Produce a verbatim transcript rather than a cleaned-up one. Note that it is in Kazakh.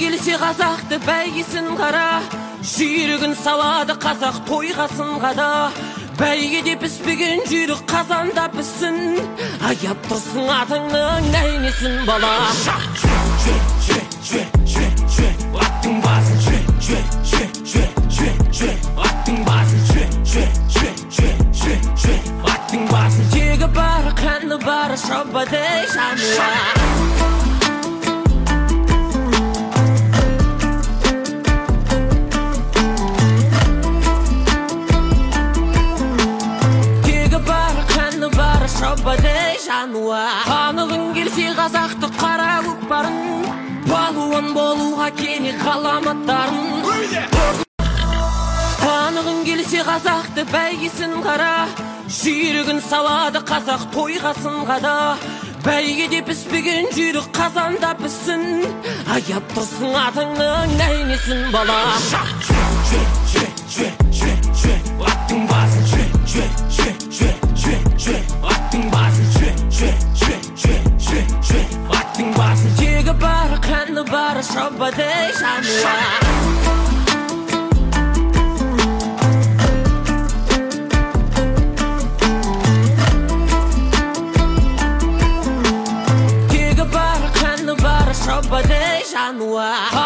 келсе қазақты бәйгесін қара, жүйрігін салады қазақ тойға сынғада. Бәйгеде піспеген жүйрік қазанда піссін, аяп тұрсын атыңның нәйнесін бала. Жүре, жүре, жүре, жүре, жүре, аттың басын жүре, жүре, жүре, жүре, жүре, жүре, аттың басын жүре, жүре, жүре, жүре, жүре, жүре, аттың басын. Тегі бары, қаны бары, шабадай жануа. Шабадай жануа. Танығың келсе қазақты қара көкпарын, балуан болуға керек ғаламаттарын. Танығың келсе қазақты бәйгесін қара, жүйрігін салады қазақ тойға сынғада. Бәйгеде піспеген жүйрік қазанда піссін, аяп тұрсын атыңның нәйнесін бала. Жүре, жүре, жүре, жүре, жүре, аттың басын жүре, жүре, жүре, жүре, жүре, жүре, аттың басын жүре, жүре, жүре, жүре, жүре, жүре, аттың басын. Тегі бары, қаны бары, шабадай жануа. Шабадай жануа.